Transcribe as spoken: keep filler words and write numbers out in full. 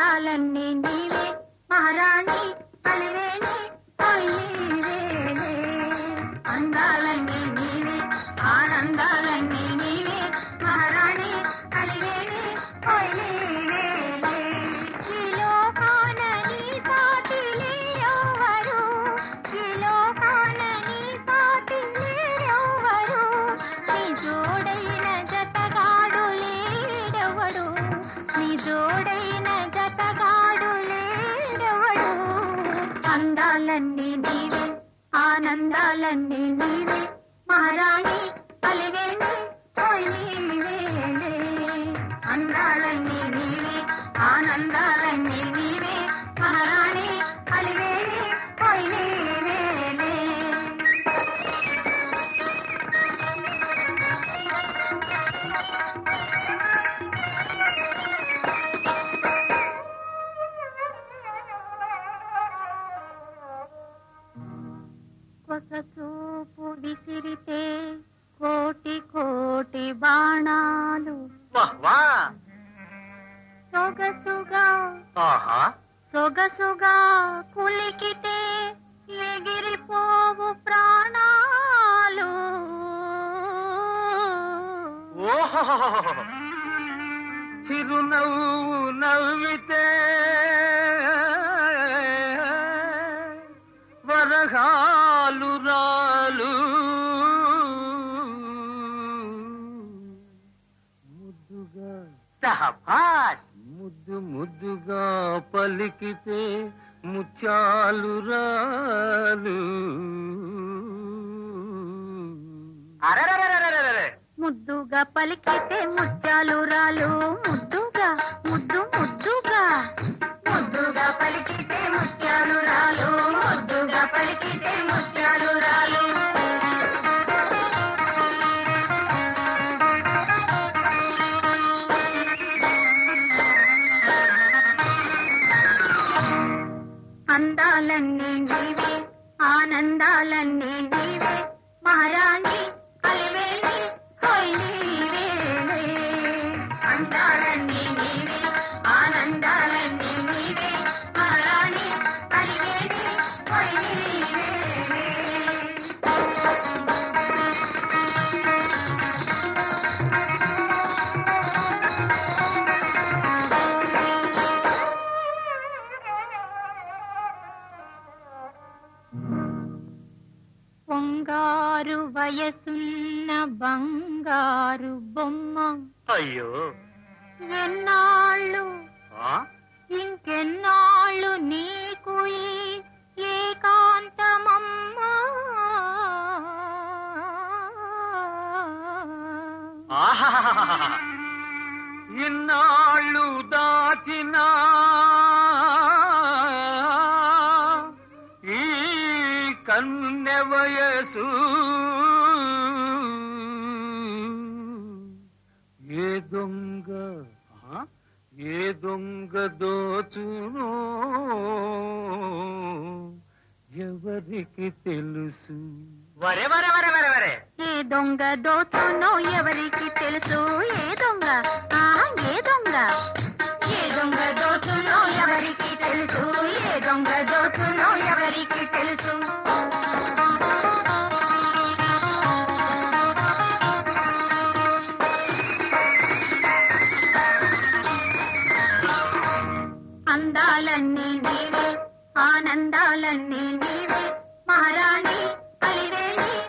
అందాలన్నీ నీవే మహారాణి కలివేణి అందాలన్నీ నీవే ఆనందాలన్నీ నీవే మహారాణి కలివేణి ఈ లోకాన నీ సాటి లేరెవ్వరు ఈ లోకాన నీ సాటి లేరెవ్వరు నీ జోడైన జతగాడు లేడెవడు నీ జోడైన జతగాడు లేడెవడు అందాలన్నీ నీవే ఆనందాలన్నీ నీవే మహారాణి కలివేణి అందాలన్నీ నీవే ఆనందాలన్నీ నీవే మహారాణి కలివేణి కొస చూపు విసిరితే కోటి కోటి బాణాలు సొగసుగా సొగసుగా కులికితే ఎగిరిపోవు ప్రాణాలు చిరునవ్వు నవ్వితే వరహాలు రాలు ముద్దుగా ముద్దు ముద్దుగా పలికితే ముత్యాలు రాలు ముద్దుగా పలికితే ముత్యాలు రాలు ముద్దుగా ముద్దు ముద్దుగా ముద్దుగా పలికితే ముత్యాలు రాలు ముద్దుగా పలికితే ముత్యాలు రాలు అందాలన్నీ నీవే ఆనందాలన్నీ నీవే మహారాణి కలివేణి అందాలన్నీ నీవే ఆనందాలన్నీ నీవే మహారాణి కలివేణి పొంగారు వయసున్న బంగారు బొమ్మ అయ్యో ఎన్నాళ్ళు ఇంకెన్నాళ్ళు నీకు ఏకాంతమమ్మా ఇన్నాళ్ళు దాచినా ఈ కన్నె వయసు ఏ దొంగ ఏ దొంగ దోచునో ఎవరికి తెలుసు వరే వరే వరే వరే వరే ఏ దొంగ దోచునో ఎవరికి తెలుసు ఏ దొంగ ఏ దొంగ ఏ దొంగ దోచునో ఎవరికి తెలుసు ఏ దొంగ దోచునో ఎవరికి తెలుసు అందాలన్నీ నీవే ఆనందాలన్నీ నీవే మహారాణి కలివేణి